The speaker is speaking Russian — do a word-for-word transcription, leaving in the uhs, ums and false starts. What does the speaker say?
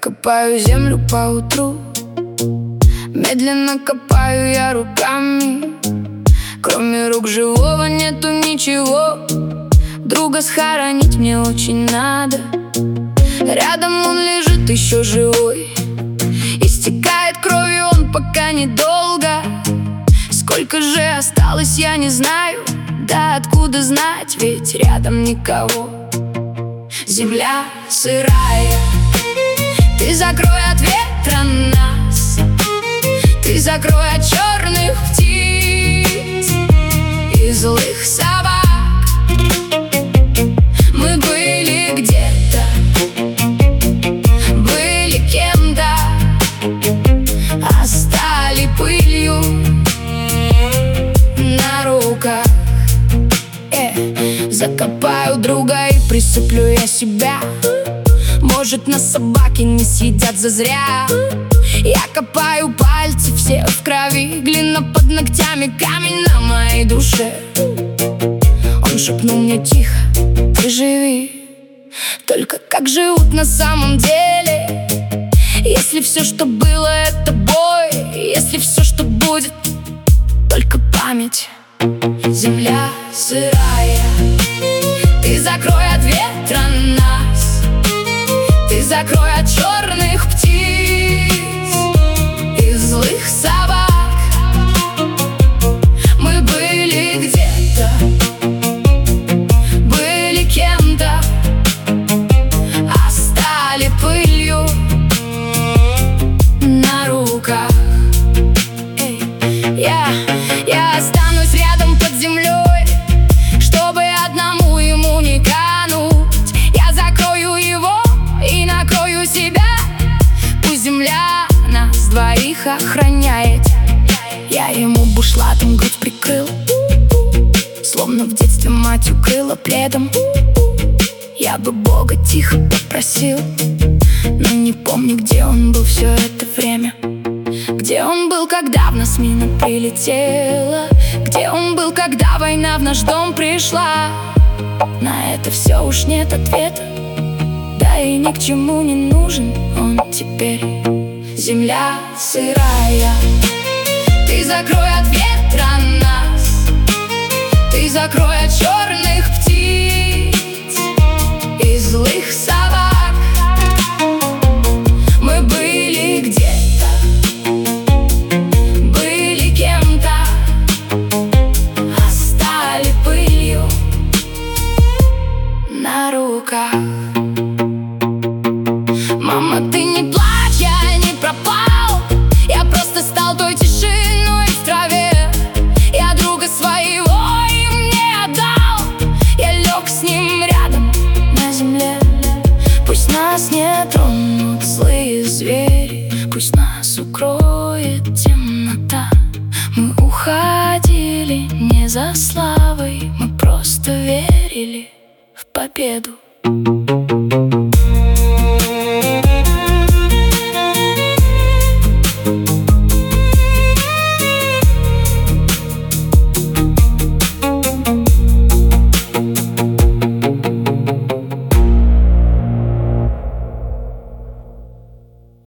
копаю землю по утру, медленно копаю я руками. Кроме рук живого нету ничего. Друга схоронить мне очень надо. Рядом он лежит еще живой, истекает кровью он пока недолго. Сколько же осталось, я не знаю. Да откуда знать, ведь рядом никого. Земля сырая, ты закрой от ветра нас, ты закрой от черных птиц и злых собак. Мы были где-то, были кем-то, а стали пылью на руках. э, Закопаю друга и присыплю я себя. Может, нас собаки не съедят зазря. Я копаю пальцы все в крови, глина под ногтями, камень на моей душе. Он шепнул мне тихо: ты живи. Только как живут на самом деле, если все, что было, это бой, если все, что будет, только память. Земля сырая, ты закрой от ветра нас, ты закрой от черных птиц и злых собак. Мы были где-то, были кем-то, а стали пылью на руках. Эй, я, я останусь рядом под землей, чтобы одному ему не кануть. Я закрою его и накрою себя. Пусть земля нас двоих охраняет. Я ему бушлатом грудь прикрыл, словно в детстве мать укрыла пледом. Я бы Бога тихо попросил, но не помню, где он был все это время. Где он был, когда в нас мина прилетела? Где он был, когда война в наш дом пришла? На это все уж нет ответа, да и ни к чему не нужен он теперь. Земля сырая, ты закрой от ветра нас, ты закрой от черных птиц и злых собак. Мы были где-то, были кем-то, а стали пылью на руках. Мама, ты не плачь, я не пропал, я просто стал той тишиной в траве. Я друга своего им не отдал, я лег с ним рядом на земле. Пусть нас не тронут злые звери, пусть нас укроет темнота. Мы уходили не за славой, мы просто верили в победу.